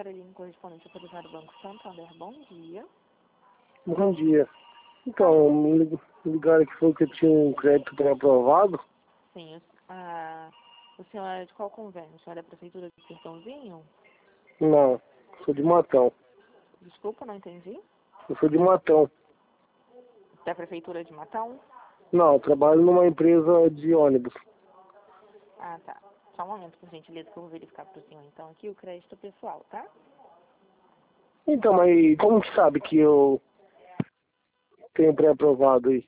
Caroline, correspondente ao Banco Santander. Bom dia. Bom dia. Então, me ligaram que falou que eu tinha um crédito pré-aprovado. Sim, o senhor é de qual convênio? O senhor é da Prefeitura de Sertãozinho? Não, sou de Matão. Desculpa, não entendi. Eu sou de Matão. Da Prefeitura de Matão? Não, eu trabalho numa empresa de ônibus. Ah, tá. Só um momento, por gentileza, que eu vou verificar para o senhor, então, aqui o crédito pessoal, tá? Então, mas como que sabe que eu tenho pré-aprovado aí?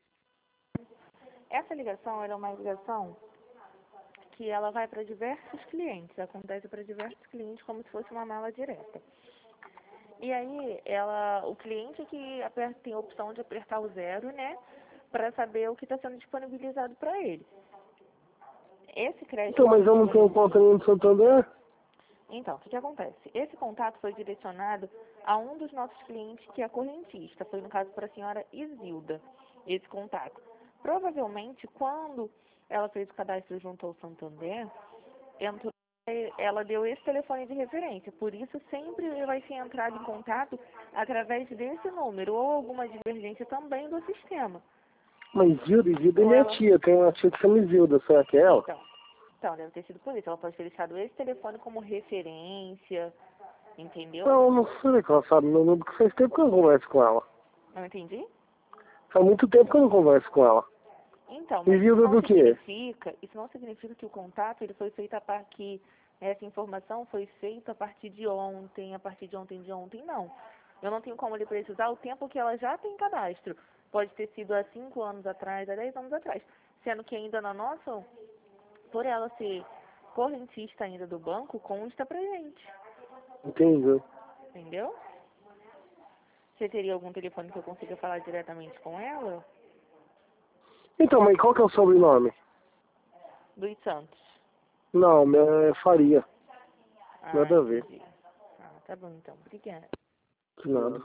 Essa ligação, ela é uma ligação que ela vai para diversos clientes, acontece para diversos clientes como se fosse uma mala direta. E aí, o cliente que tem a opção de apertar o 0, né, para saber o que está sendo disponibilizado para ele. Esse crédito... Então, mas eu não tenho conta nem no Santander? Então, o que acontece? Esse contato foi direcionado a um dos nossos clientes que é correntista, foi no caso para a senhora Isilda, esse contato. Provavelmente, quando ela fez o cadastro junto ao Santander, ela deu esse telefone de referência, por isso sempre vai ser entrado em contato através desse número, ou alguma divergência também do sistema. Mas Isilda é minha tia, tem uma tia que chama Isilda, será que é ela? Então, deve ter sido por isso. Ela pode ter deixado esse telefone como referência, entendeu? Não, não sei que ela sabe meu número, porque faz tempo que eu não converso com ela. Não entendi? Faz muito tempo que eu não converso com ela. Então, mas Isilda do quê? isso não significa que o contato ele foi feito que essa informação foi feita a partir de ontem, não. Eu não tenho como lhe precisar o tempo que ela já tem cadastro. Pode ter sido há 5 anos atrás, há 10 anos atrás. Sendo que ainda na nossa, por ela ser correntista ainda do banco, consta pra gente. Entendi. Entendeu? Você teria algum telefone que eu consiga falar diretamente com ela? Então, mas qual que é o sobrenome? Luiz Santos. Não, meu é Faria. Ah, Nada a ver. entendi. Ah, tá bom então. Obrigada. De nada.